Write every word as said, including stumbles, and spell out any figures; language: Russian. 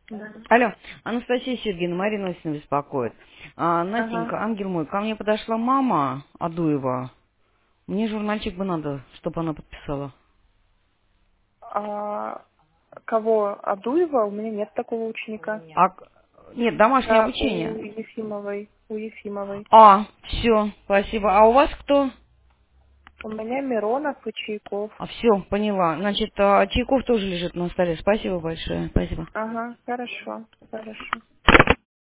Да. Алло, Анастасия Сергеевна, Марина Осина беспокоит. А, Ага. Настенька, ангел мой, ко мне подошла мама Адуева. Мне журнальчик бы надо, чтобы она подписала. А кого? Адуева? У меня нет такого ученика. А, к- нет, домашнее Да, у обучение. Ефимовой. У Ефимовой. А, все, спасибо. А у вас кто? У меня Миронов и Чайков. А, все, поняла. Значит, а, Чайков тоже лежит на столе. Спасибо большое. Спасибо. Ага, хорошо, хорошо.